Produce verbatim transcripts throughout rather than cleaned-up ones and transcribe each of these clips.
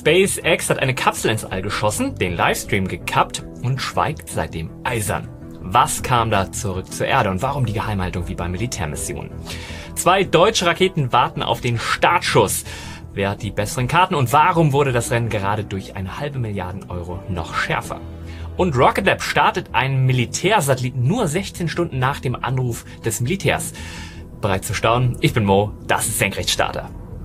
SpaceX hat eine Kapsel ins All geschossen, den Livestream gekappt und schweigt seitdem eisern. Was kam da zurück zur Erde und warum die Geheimhaltung wie bei Militärmissionen? Zwei deutsche Raketen warten auf den Startschuss. Wer hat die besseren Karten und warum wurde das Rennen gerade durch eine halbe Milliarde Euro noch schärfer? Und Rocket Lab startet einen Militärsatelliten nur sechzehn Stunden nach dem Anruf des Militärs. Bereit zu staunen? Ich bin Mo, das ist Senkrechtstarter.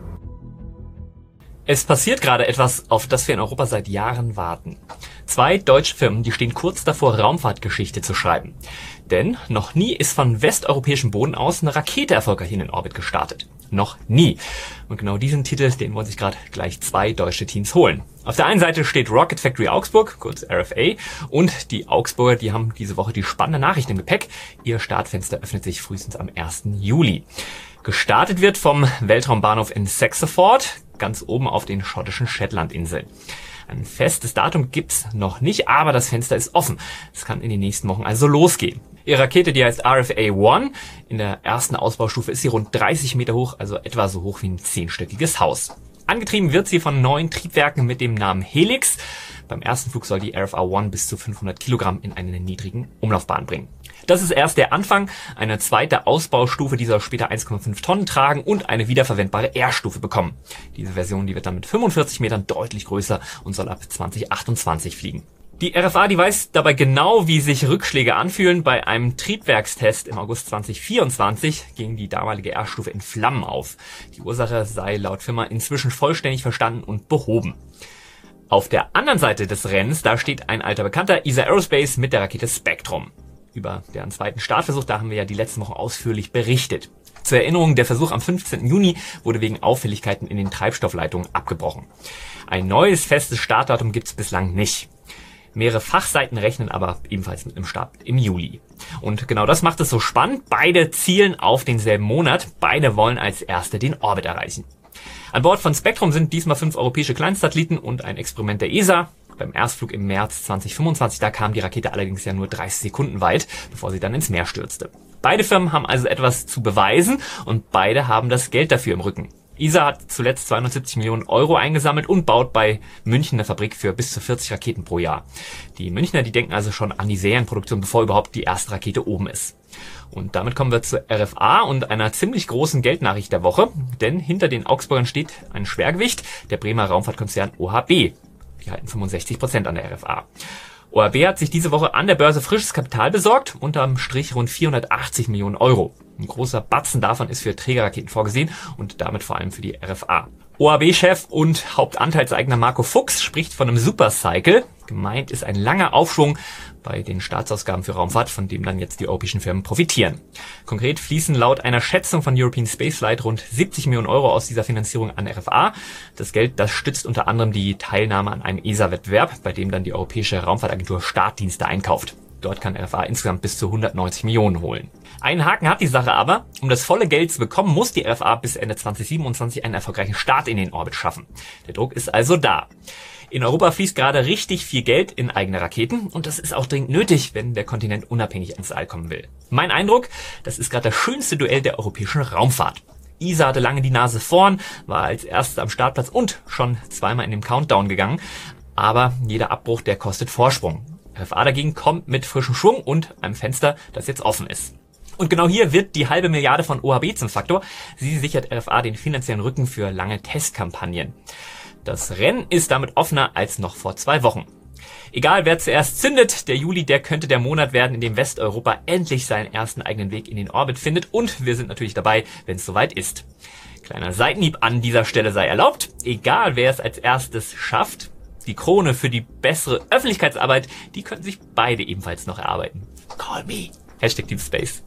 Es passiert gerade etwas, auf das wir in Europa seit Jahren warten. Zwei deutsche Firmen, die stehen kurz davor, Raumfahrtgeschichte zu schreiben. Denn noch nie ist von westeuropäischem Boden aus eine Rakete erfolgreich in den Orbit gestartet. Noch nie. Und genau diesen Titel, den wollen sich gerade gleich zwei deutsche Teams holen. Auf der einen Seite steht Rocket Factory Augsburg, kurz R F A, und die Augsburger, die haben diese Woche die spannende Nachricht im Gepäck. Ihr Startfenster öffnet sich frühestens am ersten Juli. Gestartet wird vom Weltraumbahnhof in Saxeford, ganz oben auf den schottischen Shetlandinseln. Ein festes Datum gibt's noch nicht, aber das Fenster ist offen. Es kann in den nächsten Wochen also losgehen. Ihre Rakete, die heißt R F A eins. In der ersten Ausbaustufe ist sie rund dreißig Meter hoch, also etwa so hoch wie ein zehnstöckiges Haus. Angetrieben wird sie von neuen Triebwerken mit dem Namen Helix. Beim ersten Flug soll die R F A eins bis zu fünfhundert Kilogramm in eine niedrigen Umlaufbahn bringen. Das ist erst der Anfang. Eine zweite Ausbaustufe, die soll später eins Komma fünf Tonnen tragen und eine wiederverwendbare R-Stufe bekommen. Diese Version, die wird dann mit fünfundvierzig Metern deutlich größer und soll ab zwanzig achtundzwanzig fliegen. Die R F A, die weiß dabei genau, wie sich Rückschläge anfühlen. Bei einem Triebwerkstest im August zwanzig vierundzwanzig ging die damalige R-Stufe in Flammen auf. Die Ursache sei laut Firma inzwischen vollständig verstanden und behoben. Auf der anderen Seite des Rennens, da steht ein alter Bekannter, E S A Aerospace mit der Rakete Spectrum. Über deren zweiten Startversuch, da haben wir ja die letzten Wochen ausführlich berichtet. Zur Erinnerung, der Versuch am fünfzehnten Juni wurde wegen Auffälligkeiten in den Treibstoffleitungen abgebrochen. Ein neues festes Startdatum gibt's bislang nicht. Mehrere Fachseiten rechnen aber ebenfalls mit einem Start im Juli. Und genau das macht es so spannend. Beide zielen auf denselben Monat. Beide wollen als Erste den Orbit erreichen. An Bord von Spectrum sind diesmal fünf europäische Kleinstsatelliten und ein Experiment der E S A. Beim Erstflug im März zwanzig fünfundzwanzig, da kam die Rakete allerdings ja nur dreißig Sekunden weit, bevor sie dann ins Meer stürzte. Beide Firmen haben also etwas zu beweisen und beide haben das Geld dafür im Rücken. E S A hat zuletzt zweihundertsiebzig Millionen Euro eingesammelt und baut bei München eine Fabrik für bis zu vierzig Raketen pro Jahr. Die Münchner, die denken also schon an die Serienproduktion, bevor überhaupt die erste Rakete oben ist. Und damit kommen wir zur R F A und einer ziemlich großen Geldnachricht der Woche, denn hinter den Augsburgern steht ein Schwergewicht, der Bremer Raumfahrtkonzern O H B. Die halten fünfundsechzig Prozent an der R F A. O H B hat sich diese Woche an der Börse frisches Kapital besorgt, unterm Strich rund vierhundertachtzig Millionen Euro. Ein großer Batzen davon ist für Trägerraketen vorgesehen und damit vor allem für die R F A. O H B-Chef und Hauptanteilseigner Marco Fuchs spricht von einem Supercycle. Gemeint ist ein langer Aufschwung bei den Staatsausgaben für Raumfahrt, von dem dann jetzt die europäischen Firmen profitieren. Konkret fließen laut einer Schätzung von European Spaceflight rund siebzig Millionen Euro aus dieser Finanzierung an R F A. Das Geld, das stützt unter anderem die Teilnahme an einem E S A-Wettbewerb, bei dem dann die Europäische Raumfahrtagentur Startdienste einkauft. Dort kann R F A insgesamt bis zu hundertneunzig Millionen holen. Einen Haken hat die Sache aber. Um das volle Geld zu bekommen, muss die R F A bis Ende zwanzig siebenundzwanzig einen erfolgreichen Start in den Orbit schaffen. Der Druck ist also da. In Europa fließt gerade richtig viel Geld in eigene Raketen und das ist auch dringend nötig, wenn der Kontinent unabhängig ins All kommen will. Mein Eindruck, das ist gerade das schönste Duell der europäischen Raumfahrt. E S A hatte lange die Nase vorn, war als Erster am Startplatz und schon zweimal in den Countdown gegangen. Aber jeder Abbruch, der kostet Vorsprung. R F A dagegen kommt mit frischem Schwung und einem Fenster, das jetzt offen ist. Und genau hier wird die halbe Milliarde von O H B zum Faktor. Sie sichert R F A den finanziellen Rücken für lange Testkampagnen. Das Rennen ist damit offener als noch vor zwei Wochen. Egal wer zuerst zündet, der Juli, der könnte der Monat werden, in dem Westeuropa endlich seinen ersten eigenen Weg in den Orbit findet. Und wir sind natürlich dabei, wenn es soweit ist. Kleiner Seitenhieb an dieser Stelle sei erlaubt. Egal wer es als erstes schafft, die Krone für die bessere Öffentlichkeitsarbeit, die könnten sich beide ebenfalls noch erarbeiten. Call me. Hashtag Deep Space.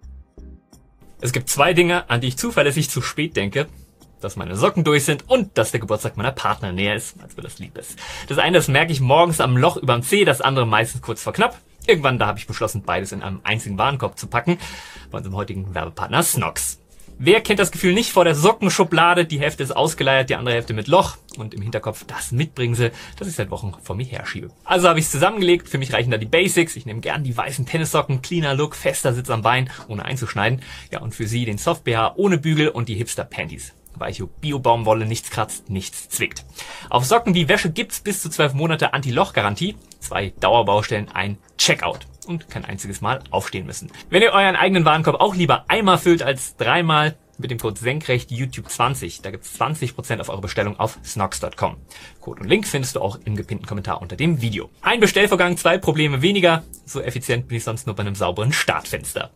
Es gibt zwei Dinge, an die ich zuverlässig zu spät denke. Dass meine Socken durch sind und dass der Geburtstag meiner Partner näher ist, als mir das lieb ist. Das eine, das merke ich morgens am Loch überm Zeh, das andere meistens kurz vor knapp. Irgendwann, da habe ich beschlossen, beides in einem einzigen Warenkorb zu packen. Bei unserem heutigen Werbepartner Snox. Wer kennt das Gefühl nicht vor der Sockenschublade? Die Hälfte ist ausgeleiert, die andere Hälfte mit Loch. Und im Hinterkopf das Mitbringsel, das ich seit Wochen vor mir herschiebe. Also habe ich es zusammengelegt. Für mich reichen da die Basics. Ich nehme gern die weißen Tennissocken, cleaner Look, fester Sitz am Bein, ohne einzuschneiden. Ja, und für Sie den Soft-B H ohne Bügel und die Hipster-Panties. Weiche Bio-Baumwolle, nichts kratzt, nichts zwickt. Auf Socken wie Wäsche gibt's bis zu zwölf Monate Anti-Loch-Garantie, zwei Dauerbaustellen, ein Checkout und kein einziges Mal aufstehen müssen. Wenn ihr euren eigenen Warenkorb auch lieber einmal füllt als dreimal, mit dem Code senkrecht YouTube zwanzig, da gibt's zwanzig Prozent auf eure Bestellung auf snox Punkt com. Code und Link findest du auch im gepinnten Kommentar unter dem Video. Ein Bestellvorgang, zwei Probleme weniger, so effizient bin ich sonst nur bei einem sauberen Startfenster.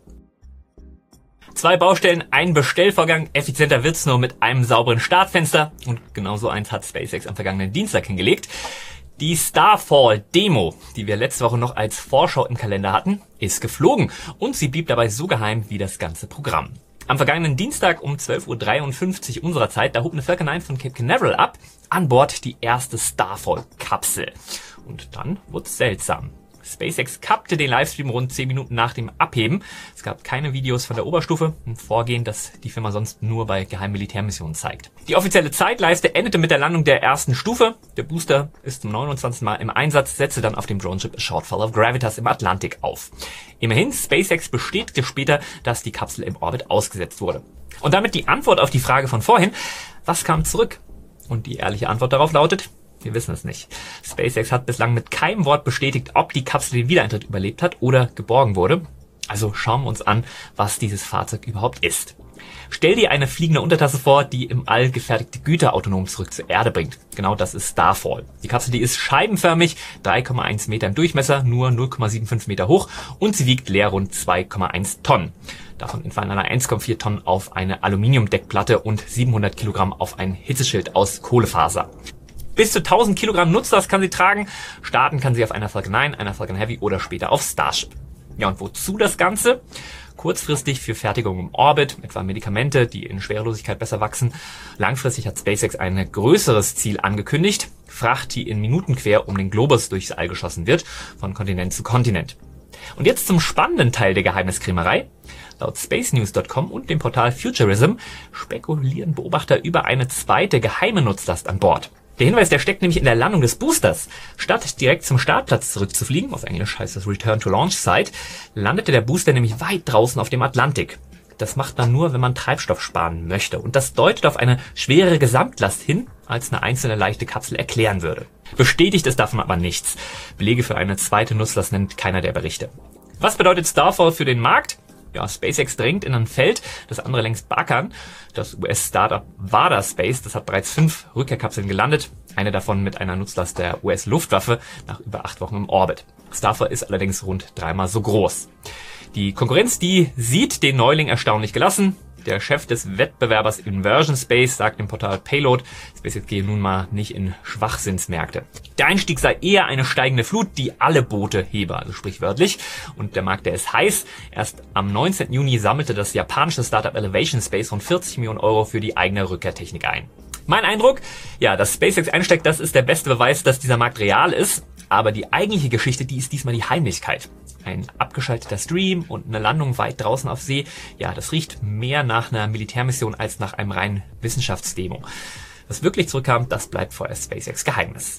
Zwei Baustellen, ein Bestellvorgang, effizienter wird's nur mit einem sauberen Startfenster und genauso eins hat SpaceX am vergangenen Dienstag hingelegt. Die Starfall-Demo, die wir letzte Woche noch als Vorschau im Kalender hatten, ist geflogen und sie blieb dabei so geheim wie das ganze Programm. Am vergangenen Dienstag um zwölf Uhr dreiundfünfzig unserer Zeit, da hob eine Falcon neun von Cape Canaveral ab, an Bord die erste Starfall-Kapsel. Und dann wurd's seltsam. SpaceX kappte den Livestream rund zehn Minuten nach dem Abheben. Es gab keine Videos von der Oberstufe, ein Vorgehen, das die Firma sonst nur bei geheimen Militärmissionen zeigt. Die offizielle Zeitleiste endete mit der Landung der ersten Stufe. Der Booster ist zum neunundzwanzigsten Mal im Einsatz, setzte dann auf dem Drohneship A Shortfall of Gravitas im Atlantik auf. Immerhin, SpaceX bestätigte später, dass die Kapsel im Orbit ausgesetzt wurde. Und damit die Antwort auf die Frage von vorhin, was kam zurück? Und die ehrliche Antwort darauf lautet: Wir wissen es nicht. SpaceX hat bislang mit keinem Wort bestätigt, ob die Kapsel den Wiedereintritt überlebt hat oder geborgen wurde. Also schauen wir uns an, was dieses Fahrzeug überhaupt ist. Stell dir eine fliegende Untertasse vor, die im All gefertigte Güter autonom zurück zur Erde bringt. Genau das ist Starfall. Die Kapsel, die ist scheibenförmig, drei Komma eins Meter im Durchmesser, nur null Komma fünfundsiebzig Meter hoch und sie wiegt leer rund zwei Komma eins Tonnen. Davon entfallen allein eins Komma vier Tonnen auf eine Aluminiumdeckplatte und siebenhundert Kilogramm auf ein Hitzeschild aus Kohlefaser. Bis zu tausend Kilogramm Nutzlast kann sie tragen. Starten kann sie auf einer Falcon neun, einer Falcon Heavy oder später auf Starship. Ja, und wozu das Ganze? Kurzfristig für Fertigung im Orbit, etwa Medikamente, die in Schwerelosigkeit besser wachsen. Langfristig hat SpaceX ein größeres Ziel angekündigt. Fracht, die in Minuten quer um den Globus durchs All geschossen wird, von Kontinent zu Kontinent. Und jetzt zum spannenden Teil der Geheimniskrämerei. Laut space news Punkt com und dem Portal Futurism spekulieren Beobachter über eine zweite geheime Nutzlast an Bord. Der Hinweis, der steckt nämlich in der Landung des Boosters. Statt direkt zum Startplatz zurückzufliegen, auf Englisch heißt das Return to Launch Site, landete der Booster nämlich weit draußen auf dem Atlantik. Das macht man nur, wenn man Treibstoff sparen möchte. Und das deutet auf eine schwerere Gesamtlast hin, als eine einzelne leichte Kapsel erklären würde. Bestätigt ist davon aber nichts. Belege für eine zweite Nutzlast nennt keiner der Berichte. Was bedeutet Starfall für den Markt? Ja, SpaceX drängt in ein Feld, das andere längst backern. Das U S-Startup Varda Space, das hat bereits fünf Rückkehrkapseln gelandet. Eine davon mit einer Nutzlast der U S-Luftwaffe nach über acht Wochen im Orbit. Starfall ist allerdings rund dreimal so groß. Die Konkurrenz, die sieht den Neuling erstaunlich gelassen. Der Chef des Wettbewerbers Inversion Space sagt im Portal Payload, SpaceX gehe nun mal nicht in Schwachsinnsmärkte. Der Einstieg sei eher eine steigende Flut, die alle Boote hebe, also sprichwörtlich. Und der Markt, der ist heiß. Erst am neunzehnten Juni sammelte das japanische Startup Elevation Space rund vierzig Millionen Euro für die eigene Rückkehrtechnik ein. Mein Eindruck? Ja, dass SpaceX einsteigt, das ist der beste Beweis, dass dieser Markt real ist. Aber die eigentliche Geschichte, die ist diesmal die Heimlichkeit. Ein abgeschalteter Stream und eine Landung weit draußen auf See, ja, das riecht mehr nach einer Militärmission als nach einem reinen Wissenschaftsdemo. Was wirklich zurückkam, das bleibt vorerst SpaceX Geheimnis.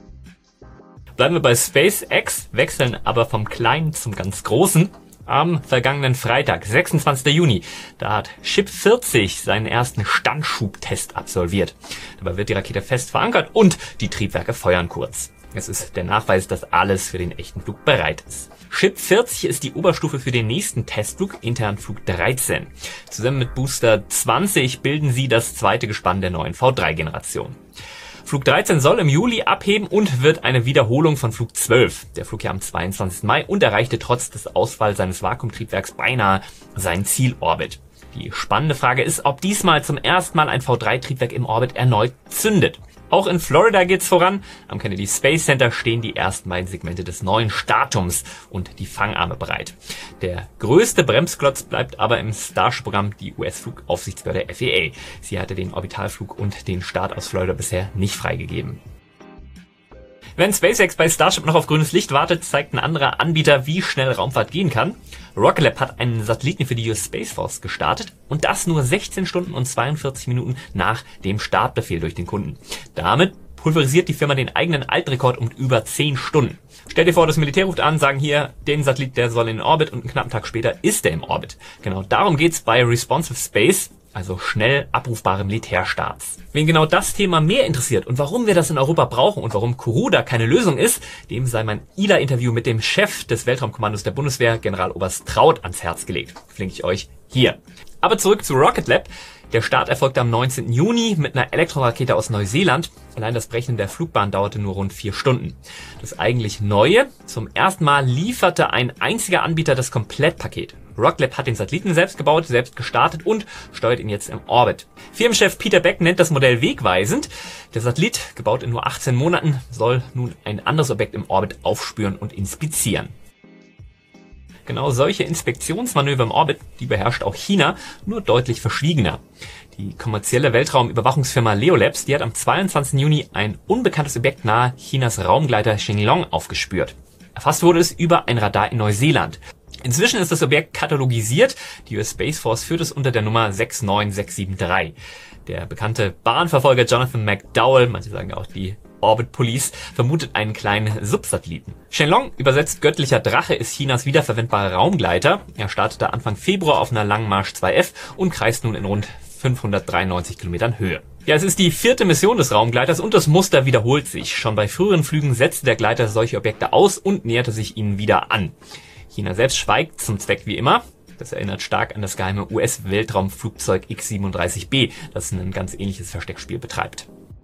Bleiben wir bei SpaceX, wechseln aber vom Kleinen zum ganz Großen. Am vergangenen Freitag, sechsundzwanzigsten Juni, da hat Ship vierzig seinen ersten Standschubtest absolviert. Dabei wird die Rakete fest verankert und die Triebwerke feuern kurz. Es ist der Nachweis, dass alles für den echten Flug bereit ist. Ship vierzig ist die Oberstufe für den nächsten Testflug, intern Flug dreizehn. Zusammen mit Booster zwanzig bilden sie das zweite Gespann der neuen V drei Generation. Flug dreizehn soll im Juli abheben und wird eine Wiederholung von Flug zwölf. Der flog ja am zweiundzwanzigsten Mai und erreichte trotz des Ausfalls seines Vakuumtriebwerks beinahe seinen Zielorbit. Die spannende Frage ist, ob diesmal zum ersten Mal ein V drei Triebwerk im Orbit erneut zündet. Auch in Florida geht's voran. Am Kennedy Space Center stehen die ersten beiden Segmente des neuen Statums und die Fangarme bereit. Der größte Bremsklotz bleibt aber im Starship-Programm die U S-Flugaufsichtsbehörde F A A. Sie hatte den Orbitalflug und den Start aus Florida bisher nicht freigegeben. Wenn SpaceX bei Starship noch auf grünes Licht wartet, zeigt ein anderer Anbieter, wie schnell Raumfahrt gehen kann. Rocket Lab hat einen Satelliten für die U S Space Force gestartet und das nur sechzehn Stunden und zweiundvierzig Minuten nach dem Startbefehl durch den Kunden. Damit pulverisiert die Firma den eigenen Altrekord um über zehn Stunden. Stell dir vor, das Militär ruft an, sagen hier, den Satellit, der soll in den Orbit und einen knappen Tag später ist er im Orbit. Genau darum geht's bei Responsive Space. also schnell abrufbare Militärstarts. Wen genau das Thema mehr interessiert und warum wir das in Europa brauchen und warum Kuruda keine Lösung ist, dem sei mein I L A-Interview mit dem Chef des Weltraumkommandos der Bundeswehr, Generaloberst Traut, ans Herz gelegt. Verlinke ich euch hier. Aber zurück zu Rocket Lab. Der Start erfolgte am neunzehnten Juni mit einer Elektrorakete aus Neuseeland. Allein das Brechen der Flugbahn dauerte nur rund vier Stunden. Das eigentlich Neue: Zum ersten Mal lieferte ein einziger Anbieter das Komplettpaket. Rocket Lab hat den Satelliten selbst gebaut, selbst gestartet und steuert ihn jetzt im Orbit. Firmenchef Peter Beck nennt das Modell wegweisend. Der Satellit, gebaut in nur achtzehn Monaten, soll nun ein anderes Objekt im Orbit aufspüren und inspizieren. Genau solche Inspektionsmanöver im Orbit, die beherrscht auch China, nur deutlich verschwiegener. Die kommerzielle Weltraumüberwachungsfirma Leolabs, die hat am zweiundzwanzigsten Juni ein unbekanntes Objekt nahe Chinas Raumgleiter Shenglong aufgespürt. Erfasst wurde es über ein Radar in Neuseeland. Inzwischen ist das Objekt katalogisiert. Die U S Space Force führt es unter der Nummer sechs neun sechs sieben drei. Der bekannte Bahnverfolger Jonathan McDowell, manche sagen auch die Orbit Police, vermutet einen kleinen Subsatelliten. Shenglong, übersetzt göttlicher Drache, ist Chinas wiederverwendbarer Raumgleiter. Er startete Anfang Februar auf einer Langmarsch zwei F und kreist nun in rund fünfhundertdreiundneunzig Kilometern Höhe. Ja, es ist die vierte Mission des Raumgleiters und das Muster wiederholt sich. Schon bei früheren Flügen setzte der Gleiter solche Objekte aus und näherte sich ihnen wieder an. China selbst schweigt zum Zweck wie immer. Das erinnert stark an das geheime U S-Weltraumflugzeug X siebenunddreißig B, das ein ganz ähnliches Versteckspiel betreibt.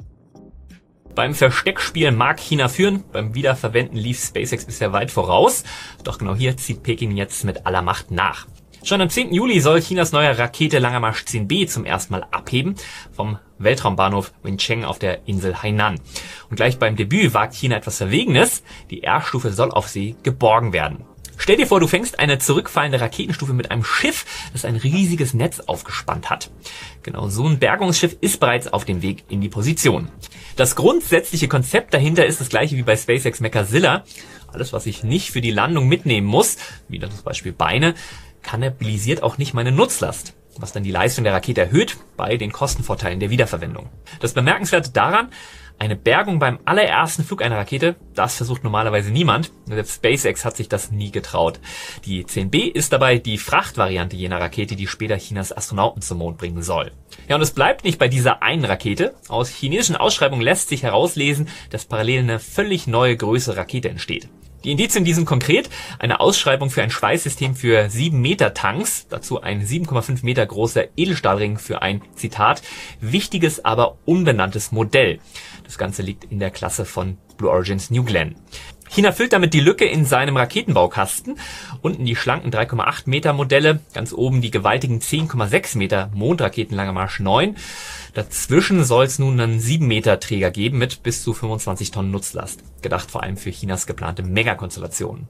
Beim Versteckspiel mag China führen, beim Wiederverwenden lief SpaceX bisher weit voraus. Doch genau hier zieht Peking jetzt mit aller Macht nach. Schon am zehnten Juli soll Chinas neue Rakete Langer Marsch zehn B zum ersten Mal abheben vom Weltraumbahnhof Wencheng auf der Insel Hainan. Und gleich beim Debüt wagt China etwas Verwegenes. Die R-Stufe soll auf See geborgen werden. Stell dir vor, du fängst eine zurückfallende Raketenstufe mit einem Schiff, das ein riesiges Netz aufgespannt hat. Genau so ein Bergungsschiff ist bereits auf dem Weg in die Position. Das grundsätzliche Konzept dahinter ist das gleiche wie bei SpaceX Mechazilla. Alles, was ich nicht für die Landung mitnehmen muss, wie zum Beispiel Beine, kannibelisiert auch nicht meine Nutzlast, was dann die Leistung der Rakete erhöht bei den Kostenvorteilen der Wiederverwendung. Das Bemerkenswerte daran: Eine Bergung beim allerersten Flug einer Rakete, das versucht normalerweise niemand. Selbst SpaceX hat sich das nie getraut. Die zehn B ist dabei die Frachtvariante jener Rakete, die später Chinas Astronauten zum Mond bringen soll. Ja, und es bleibt nicht bei dieser einen Rakete. Aus chinesischen Ausschreibungen lässt sich herauslesen, dass parallel eine völlig neue größere Rakete entsteht. Die Indizien, die sind konkret: eine Ausschreibung für ein Schweißsystem für sieben Meter Tanks, dazu ein sieben Komma fünf Meter großer Edelstahlring für ein, Zitat, wichtiges, aber unbenanntes Modell. Das Ganze liegt in der Klasse von Blue Origin's New Glenn. China füllt damit die Lücke in seinem Raketenbaukasten. Unten die schlanken drei Komma acht Meter Modelle, ganz oben die gewaltigen zehn Komma sechs Meter Mondraketen Langer Marsch neun. Dazwischen soll es nun einen sieben Meter Träger geben mit bis zu fünfundzwanzig Tonnen Nutzlast. Gedacht vor allem für Chinas geplante Megakonstellationen.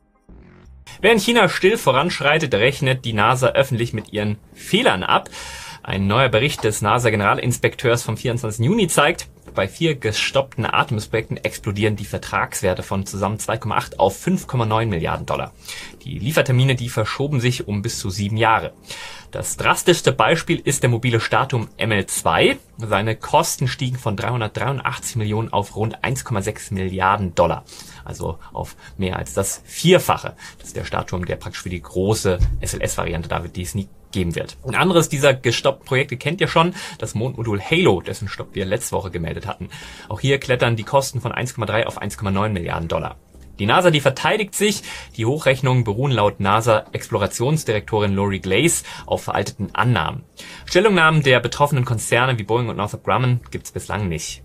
Während China still voranschreitet, rechnet die NASA öffentlich mit ihren Fehlern ab. Ein neuer Bericht des NASA-Generalinspekteurs vom vierundzwanzigsten Juni zeigt, bei vier gestoppten Artemis-Projekten explodieren die Vertragswerte von zusammen zwei Komma acht auf fünf Komma neun Milliarden Dollar. Die Liefertermine, die verschoben sich um bis zu sieben Jahre. Das drastischste Beispiel ist der mobile Startturm M L zwei. Seine Kosten stiegen von dreihundertdreiundachtzig Millionen auf rund eins Komma sechs Milliarden Dollar. Also auf mehr als das Vierfache. Das ist der Startturm, der praktisch für die große S L S-Variante da wird, die es nie geben wird. Ein anderes dieser gestoppten Projekte kennt ihr schon, das Mondmodul Halo, dessen Stopp wir letzte Woche gemeldet hatten. Auch hier klettern die Kosten von eins Komma drei auf eins Komma neun Milliarden Dollar. Die NASA, die verteidigt sich. Die Hochrechnungen beruhen laut NASA-Explorationsdirektorin Lori Glaze auf veralteten Annahmen. Stellungnahmen der betroffenen Konzerne wie Boeing und Northrop Grumman gibt's bislang nicht.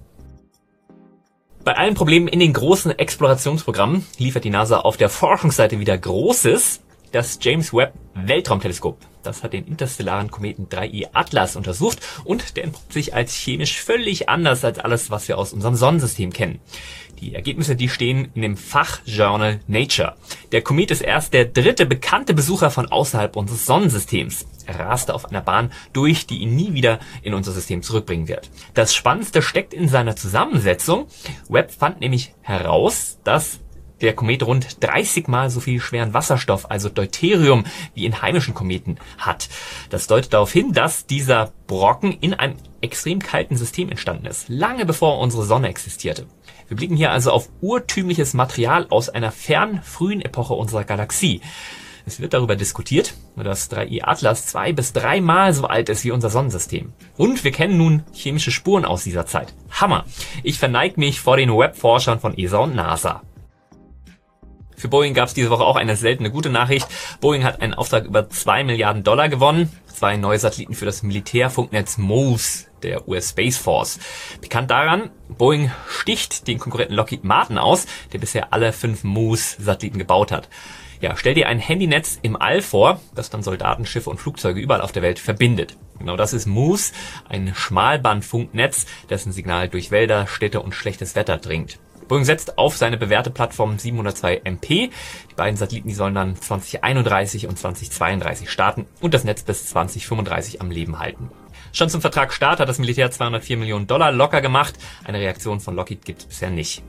Bei allen Problemen in den großen Explorationsprogrammen liefert die NASA auf der Forschungsseite wieder Großes. Das James Webb Weltraumteleskop, das hat den interstellaren Kometen drei I Atlas untersucht und der entpuppt sich als chemisch völlig anders als alles, was wir aus unserem Sonnensystem kennen. Die Ergebnisse, die stehen in dem Fachjournal Nature. Der Komet ist erst der dritte bekannte Besucher von außerhalb unseres Sonnensystems. Er raste auf einer Bahn durch, die ihn nie wieder in unser System zurückbringen wird. Das Spannendste steckt in seiner Zusammensetzung. Webb fand nämlich heraus, dass der Komet rund dreißig Mal so viel schweren Wasserstoff, also Deuterium, wie in heimischen Kometen hat. Das deutet darauf hin, dass dieser Brocken in einem extrem kalten System entstanden ist, lange bevor unsere Sonne existierte. Wir blicken hier also auf urtümliches Material aus einer fernen, frühen Epoche unserer Galaxie. Es wird darüber diskutiert, dass drei I Atlas zwei bis dreimal so alt ist wie unser Sonnensystem. Und wir kennen nun chemische Spuren aus dieser Zeit. Hammer! Ich verneig mich vor den Webforschern von E S A und NASA. Für Boeing gab es diese Woche auch eine seltene gute Nachricht. Boeing hat einen Auftrag über zwei Milliarden Dollar gewonnen. Zwei neue Satelliten für das Militärfunknetz MOVES der U S Space Force. Bekannt daran, Boeing sticht den Konkurrenten Lockheed Martin aus, der bisher alle fünf MOVES-Satelliten gebaut hat. Ja, stell dir ein Handynetz im All vor, das dann Soldaten, Schiffe und Flugzeuge überall auf der Welt verbindet. Genau das ist MOVES, ein Schmalbandfunknetz, dessen Signal durch Wälder, Städte und schlechtes Wetter dringt. Boeing setzt auf seine bewährte Plattform siebenhundertzwei M P. Die beiden Satelliten, die sollen dann zwanzig einunddreißig und zwanzig zweiunddreißig starten und das Netz bis zwanzig fünfunddreißig am Leben halten. Schon zum Vertragsstart hat das Militär zweihundertvier Millionen Dollar locker gemacht. Eine Reaktion von Lockheed gibt es bisher nicht.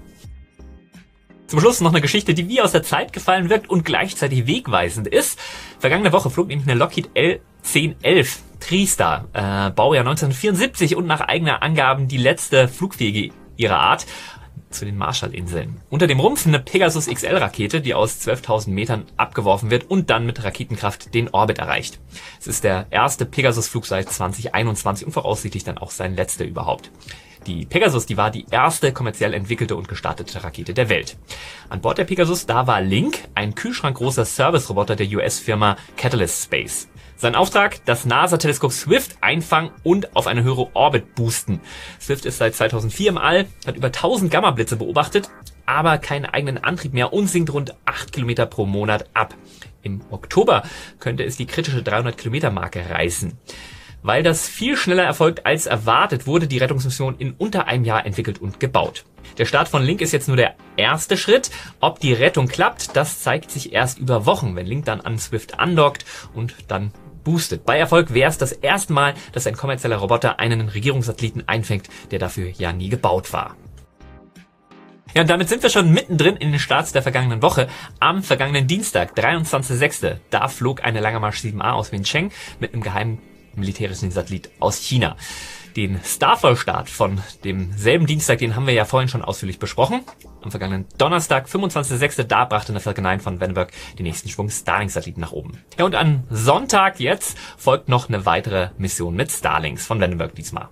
Zum Schluss noch eine Geschichte, die wie aus der Zeit gefallen wirkt und gleichzeitig wegweisend ist. Vergangene Woche flog nämlich eine Lockheed L zehn elf TriStar, äh, Baujahr neunzehnhundertvierundsiebzig und nach eigener Angaben die letzte flugfähige ihrer Art, zu den Marshallinseln. Unter dem Rumpf eine Pegasus X L-Rakete, die aus zwölftausend Metern abgeworfen wird und dann mit Raketenkraft den Orbit erreicht. Es ist der erste Pegasus-Flug seit zwanzig einundzwanzig und voraussichtlich dann auch sein letzter überhaupt. Die Pegasus, die war die erste kommerziell entwickelte und gestartete Rakete der Welt. An Bord der Pegasus, da war Link, ein kühlschrankgroßer Service-Roboter der U S-Firma Catalyst Space. Sein Auftrag, das NASA-Teleskop Swift einfangen und auf eine höhere Orbit boosten. Swift ist seit zweitausendvier im All, hat über tausend Gamma-Blitze beobachtet, aber keinen eigenen Antrieb mehr und sinkt rund acht Kilometer pro Monat ab. Im Oktober könnte es die kritische dreihundert Kilometer Marke reißen. Weil das viel schneller erfolgt als erwartet, wurde die Rettungsmission in unter einem Jahr entwickelt und gebaut. Der Start von Link ist jetzt nur der erste Schritt. Ob die Rettung klappt, das zeigt sich erst über Wochen, wenn Link dann an Swift andockt und dann boostet. Bei Erfolg wäre es das erste Mal, dass ein kommerzieller Roboter einen Regierungssatelliten einfängt, der dafür ja nie gebaut war. Ja, und damit sind wir schon mittendrin in den Starts der vergangenen Woche. Am vergangenen Dienstag, dreiundzwanzigster sechster, da flog eine Langermarsch sieben A aus Wencheng mit einem geheimen militärischen Satellit aus China. Den Starfall-Start von demselben Dienstag, den haben wir ja vorhin schon ausführlich besprochen. Am vergangenen Donnerstag, fünfundzwanzigster sechster, da brachte eine Falcon neun von Vandenberg den nächsten Schwung Starlink-Satelliten nach oben. Ja, und am Sonntag jetzt folgt noch eine weitere Mission mit Starlinks von Vandenberg diesmal.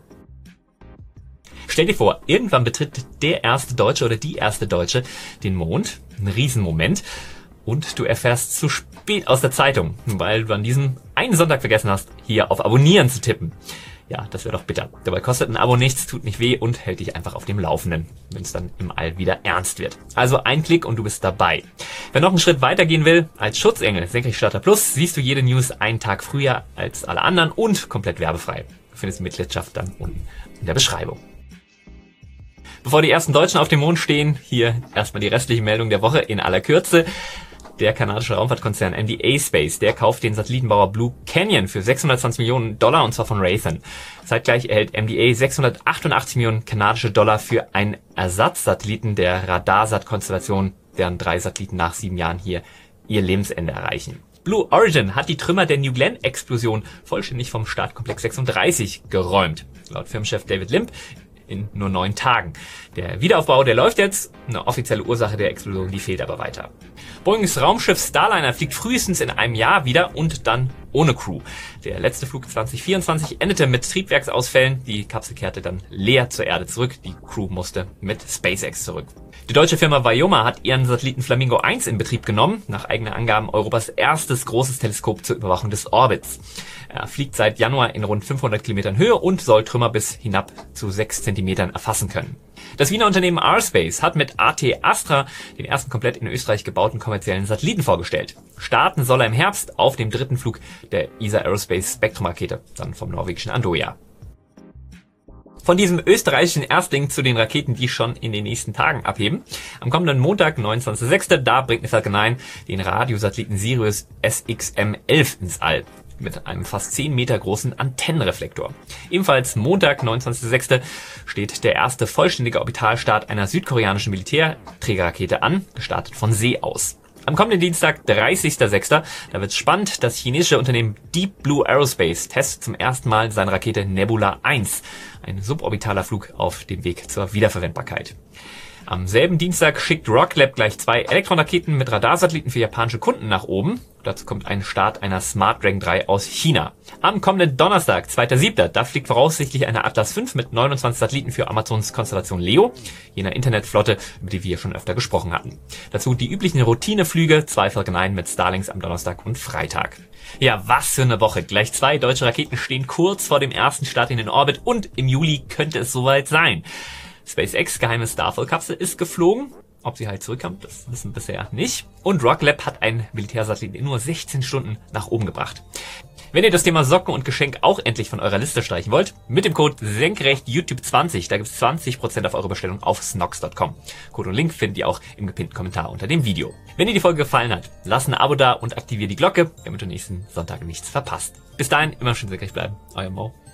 Stell dir vor, irgendwann betritt der erste Deutsche oder die erste Deutsche den Mond. Ein Riesenmoment. Und du erfährst zu spät aus der Zeitung, weil du an diesem einen Sonntag vergessen hast, hier auf Abonnieren zu tippen. Ja, das wäre doch bitter. Dabei kostet ein Abo nichts, tut nicht weh und hält dich einfach auf dem Laufenden, wenn es dann im All wieder ernst wird. Also ein Klick und du bist dabei. Wer noch einen Schritt weiter gehen will, als Schutzengel Senkrechtstarter Plus siehst du jede News einen Tag früher als alle anderen und komplett werbefrei. Du findest die Mitgliedschaft dann unten in der Beschreibung. Bevor die ersten Deutschen auf dem Mond stehen, hier erstmal die restliche Meldung der Woche in aller Kürze. Der kanadische Raumfahrtkonzern M D A Space, der kauft den Satellitenbauer Blue Canyon für sechshundertzwanzig Millionen Dollar und zwar von Raytheon. Zeitgleich erhält M D A sechshundertachtundachtzig Millionen kanadische Dollar für einen Ersatzsatelliten der Radarsat-Konstellation, deren drei Satelliten nach sieben Jahren hier ihr Lebensende erreichen. Blue Origin hat die Trümmer der New Glenn-Explosion vollständig vom Startkomplex sechsunddreißig geräumt. Laut Firmenchef David Limp in nur neun Tagen. Der Wiederaufbau, der läuft jetzt. Eine offizielle Ursache der Explosion, die fehlt aber weiter. Boeings Raumschiff Starliner fliegt frühestens in einem Jahr wieder und dann ohne Crew. Der letzte Flug zwanzig vierundzwanzig endete mit Triebwerksausfällen. Die Kapsel kehrte dann leer zur Erde zurück. Die Crew musste mit SpaceX zurück. Die deutsche Firma Vaioma hat ihren Satelliten Flamingo eins in Betrieb genommen. Nach eigenen Angaben Europas erstes großes Teleskop zur Überwachung des Orbits. Er fliegt seit Januar in rund fünfhundert Kilometern Höhe und soll Trümmer bis hinab zu sechs Zentimetern erfassen können. Das Wiener Unternehmen R-Space hat mit A T Astra den ersten komplett in Österreich gebauten kommerziellen Satelliten vorgestellt. Starten soll er im Herbst auf dem dritten Flug der E S A Aerospace Spectrum-Rakete, dann vom norwegischen Andoja. Von diesem österreichischen Erstling zu den Raketen, die schon in den nächsten Tagen abheben. Am kommenden Montag, neunundzwanzigster sechster, da bringt eine Falcon neun den Radiosatelliten Sirius S X M elf ins All. Mit einem fast zehn Meter großen Antennenreflektor. Ebenfalls Montag, neunundzwanzigster sechster steht der erste vollständige Orbitalstart einer südkoreanischen Militärträgerrakete an, gestartet von See aus. Am kommenden Dienstag, dreißigster sechster, da wird's spannend, das chinesische Unternehmen Deep Blue Aerospace testet zum ersten Mal seine Rakete Nebula eins. ein suborbitaler Flug auf dem Weg zur Wiederverwendbarkeit. Am selben Dienstag schickt Rocket Lab gleich zwei Elektronraketen mit Radarsatelliten für japanische Kunden nach oben. Dazu kommt ein Start einer Smart Dragon drei aus China. Am kommenden Donnerstag, zweiter siebter, da fliegt voraussichtlich eine Atlas fünf mit neunundzwanzig Satelliten für Amazons Konstellation Leo, jener Internetflotte, über die wir schon öfter gesprochen hatten. Dazu die üblichen Routineflüge, zwei Falcon neun mit Starlinks am Donnerstag und Freitag. Ja, was für eine Woche. Gleich zwei deutsche Raketen stehen kurz vor dem ersten Start in den Orbit und im Juli könnte es soweit sein. SpaceX geheime Starfall-Kapsel ist geflogen. Ob sie halt zurückkommt, das wissen wir bisher nicht. Und Rocket Lab hat einen Militärsatelliten in nur sechzehn Stunden nach oben gebracht. Wenn ihr das Thema Socken und Geschenk auch endlich von eurer Liste streichen wollt, mit dem Code senkrecht YouTube zwanzig, da gibt's zwanzig Prozent auf eure Bestellung auf snox Punkt com. Code und Link findet ihr auch im gepinnten Kommentar unter dem Video. Wenn dir die Folge gefallen hat, lass ein Abo da und aktiviere die Glocke, damit du nächsten Sonntag nichts verpasst. Bis dahin, immer schön senkrecht bleiben. Euer Mo.